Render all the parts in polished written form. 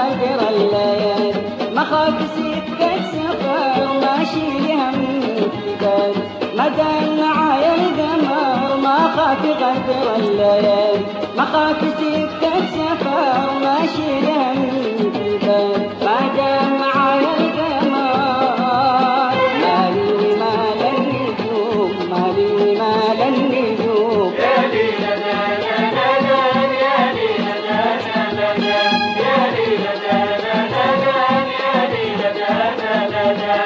غدر الليالي مخاف سكة سفر ماشي هم الجبال ما دام معايا القمر ما خاف غدر الليالي مخاف سكة سفر ماشي هم الجبال ما دام معايا القمر مالي ومال النجوم مالي ومال النجوم يا ليلى لا لا لا لا يا ليلى لا لا لا لا يا ليلى لا لا لا لا يا ليلى لا لا لا لا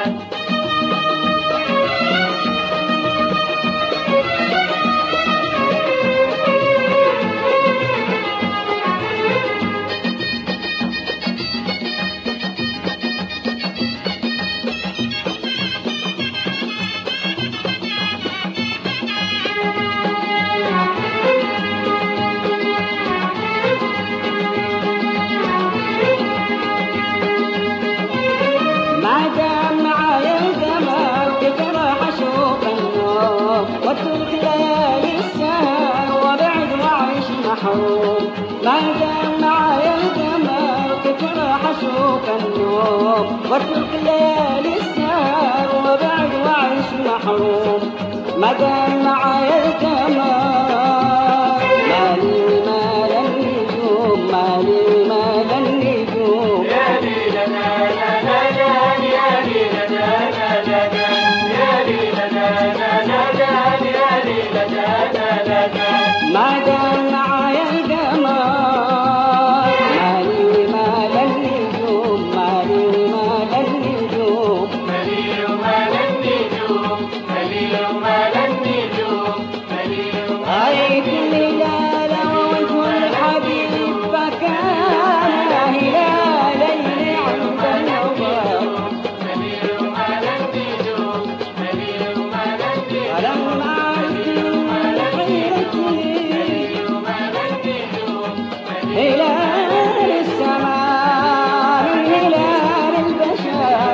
ما دام معايا القمر بفرح اشوف النور واترك ليالي السهر وابعد واعيش محروم ما دام معايا القمر بفرح اشوف النور واترك ليالي السهر وابعد واعيش محروم ما دام معايا القمر مالي ومال النجوم مالي ومال النجوم يا ليلى لا لا لا لا يا ليلى لا لا لا لا يا ليلى لا لا لا لا يا ليلى لا لا لا لا ما دام معايا القمر مالي ومال النجوم مالي ومال النجوم مليل ومال النجوم مليل ومال النجوم مليل ومال غاية الليلة وكل حبيب فكان هلالين عند النظر مليل ومال النجوم مليل ومال النجوم فلما عرفت حيرتي ومال النجوم هلال السماء من هلال البشر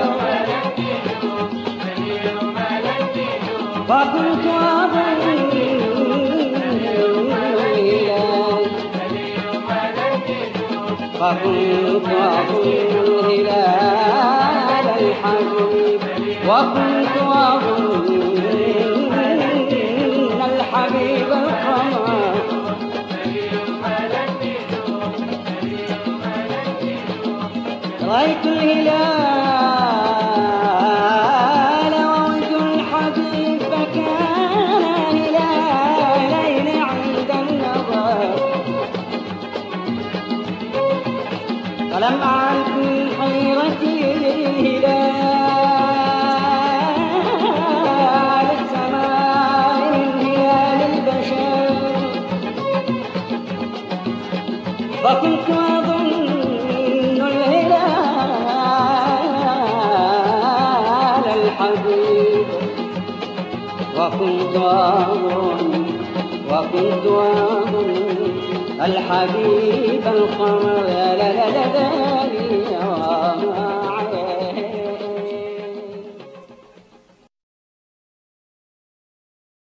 مليل ومال النجوم فكنت أظن الهلال مليل ومال النجوم فكنت أظن هلال الحبيب وكنت أظن الحبيب القمر رأيت الهلال ووجه الحبيب فكان هلالين عند النظر فلم أعرف من حيرتي هلال السماء من هلال البشر فكنت أظن الهلال الحبيب وكنت أظن الحبيب القمر لا لا لا لا